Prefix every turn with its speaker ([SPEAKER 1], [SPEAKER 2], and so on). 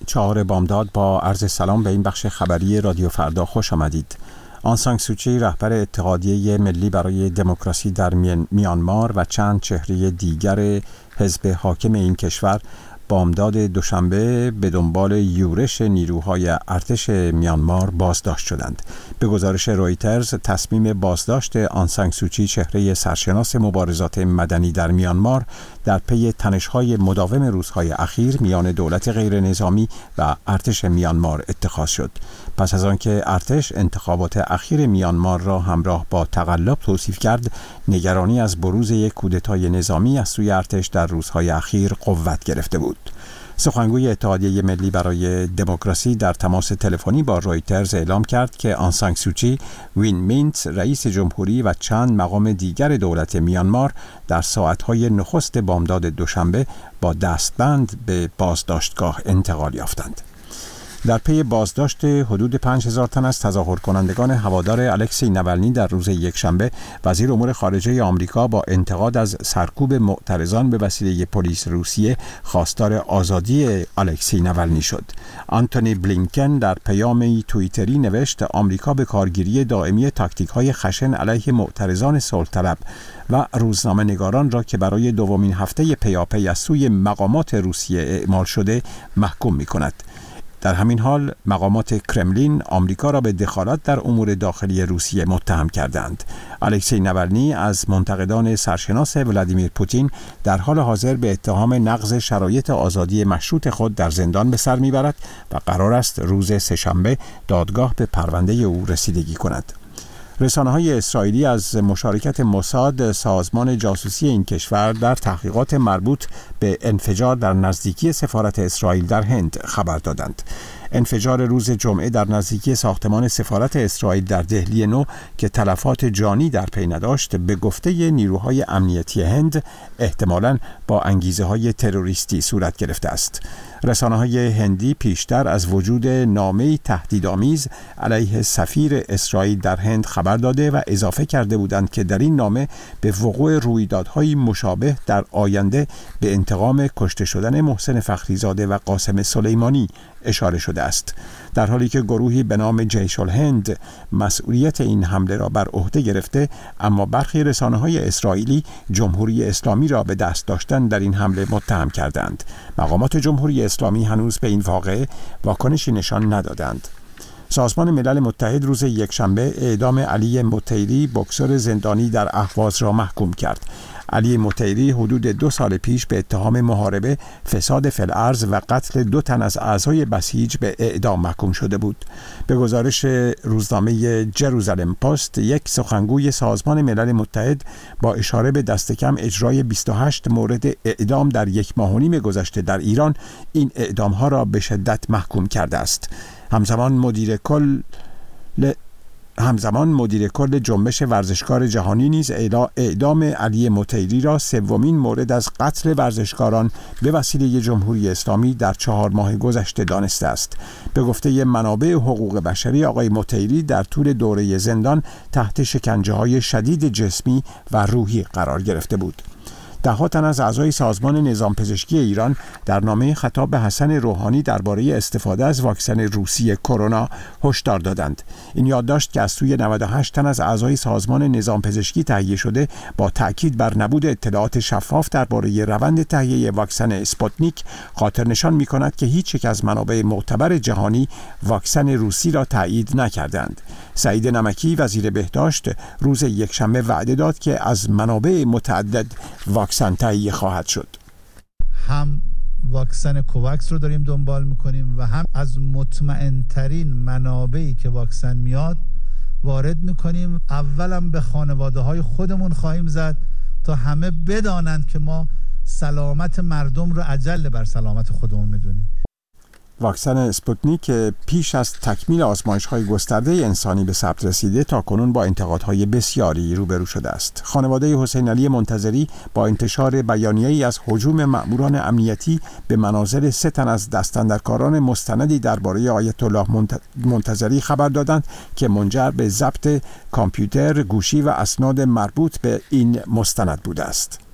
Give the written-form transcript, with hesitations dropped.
[SPEAKER 1] 4 بامداد با عرض سلام به این بخش خبری رادیو فردا خوش آمدید. آن سان سوچی رهبر اتحادیه ملی برای دموکراسی در میانمار و چند چهره دیگر حزب حاکم این کشور بامداد دوشنبه به دنبال یورش نیروهای ارتش میانمار بازداشت شدند. به گزارش رویترز، تصمیم بازداشت آن سان سوچی، چهره سرشناس مبارزات مدنی در میانمار، در پی تنش‌های مداوم روزهای اخیر میان دولت غیر نظامی و ارتش میانمار اتخاذ شد. پس از آنکه ارتش انتخابات اخیر میانمار را همراه با تقلب توصیف کرد، نگرانی از بروز یک کودتای نظامی از سوی ارتش در روزهای اخیر قوت گرفته بود. سخنگوی اتحادیه ملی برای دموکراسی در تماس تلفنی با رویترز اعلام کرد که آن سان سوچی، وین مینت رئیس جمهوری و چند مقام دیگر دولت میانمار در ساعتهای نخست بامداد دوشنبه با دستبند به بازداشتگاه انتقال یافتند. در پی بازداشت حدود 5000 تن از تظاهر کنندگان هوادار الکسی نوالنی در روز یکشنبه، وزیر امور خارجه آمریکا با انتقاد از سرکوب معترضان به وسیله پلیس روسیه خواستار آزادی الکسی نوالنی شد. آنتونی بلینکن در پیامی توییتری نوشت آمریکا به کارگیری دائمی تاکتیک‌های خشن علیه معترضان صلح‌طلب و روزنامه‌نگاران را که برای دومین هفته پیاپی از سوی مقامات روسیه اعمال شده محکوم می‌کند. در همین حال مقامات کرملین آمریکا را به دخالت در امور داخلی روسیه متهم کردند. الکسی نوالنی از منتقدان سرشناس ولادیمیر پوتین در حال حاضر به اتهام نقض شرایط آزادی مشروط خود در زندان به سر میبرد و قرار است روز سه‌شنبه دادگاه به پرونده او رسیدگی کند. رسانه‌های اسرائیلی از مشارکت موساد، سازمان جاسوسی این کشور، در تحقیقات مربوط به انفجار در نزدیکی سفارت اسرائیل در هند خبر دادند. انفجار روز جمعه در نزدیکی ساختمان سفارت اسرائیل در دهلی نو که تلفات جانی در پی نداشت، به گفته نیروهای امنیتی هند احتمالاً با انگیزه‌های تروریستی صورت گرفته است. رسانه‌های هندی پیشتر از وجود نامه‌ای تهدیدآمیز علیه سفیر اسرائیل در هند خبر داده و اضافه کرده بودند که در این نامه به وقوع رویدادهای مشابه در آینده به انتقام کشته شدن محسن فخریزاده و قاسم سلیمانی اشاره شده است، در حالی که گروهی به نام جیش الهند مسئولیت این حمله را بر عهده گرفته، اما برخی رسانه‌های اسرائیلی جمهوری اسلامی را به دست داشتن در این حمله متهم کردند. مقامات جمهوری اسلامی هنوز به این واقعه واکنشی نشان ندادند. سازمان ملل متحد روز یکشنبه اعدام علی مطیری، بوکسور زندانی در اهواز را محکوم کرد. علی مطیری حدود 2 سال پیش به اتهام محاربه، فساد فی الارض و قتل 2 تن از اعضای بسیج به اعدام محکوم شده بود. به گزارش روزنامه جروزالم پست، یک سخنگوی سازمان ملل متحد با اشاره به دست کم اجرای 28 مورد اعدام در 1.5 ماه گذشته در ایران، این اعدام‌ها را به شدت محکوم کرده است. همزمان مدیر کل جنبش ورزشکار جهانی نیز اعدام علی مطیری را 3مین مورد از قتل ورزشکاران به وسیله جمهوری اسلامی در 4 ماه گذشته دانسته است. به گفته منابع حقوق بشری، آقای مطیری در طول دوره زندان تحت شکنجه‌های شدید جسمی و روحی قرار گرفته بود. 10 تن از اعضای سازمان نظام پزشکی ایران در نامه خطاب به حسن روحانی درباره استفاده از واکسن روسی کرونا هشدار دادند. این یادداشت که از سوی 98 تن از اعضای سازمان نظام پزشکی تهیه شده، با تأکید بر نبود اطلاعات شفاف درباره روند تهیه واکسن اسپوتنیک، خاطر نشان می‌کند که هیچ یک از منابع معتبر جهانی واکسن روسی را تایید نکردند. سعید نمکی، وزیر بهداشت، روز یکشنبه وعده داد که از منابع متعدد واکسن تهیه خواهد شد.
[SPEAKER 2] هم واکسن کوواکس رو داریم دنبال میکنیم و هم از مطمئنترین منابعی که واکسن میاد وارد میکنیم. اولم به خانواده های خودمون خواهیم زد تا همه بدانند که ما سلامت مردم رو اجل بر سلامت خودمون میدونیم.
[SPEAKER 1] واکسن اسپوتنیک پیش از تکمیل آزمایش‌های گسترده انسانی به ثبت رسیده تاکنون با انتقادهای بسیاری روبرو شده است. خانواده حسین علی منتظری با انتشار بیانیه‌ای از هجوم مأموران امنیتی به منازل 3 تن از دستاندرکاران مستندی درباره آیت الله منتظری خبر دادند که منجر به ضبط کامپیوتر، گوشی و اسناد مربوط به این مستند بوده است.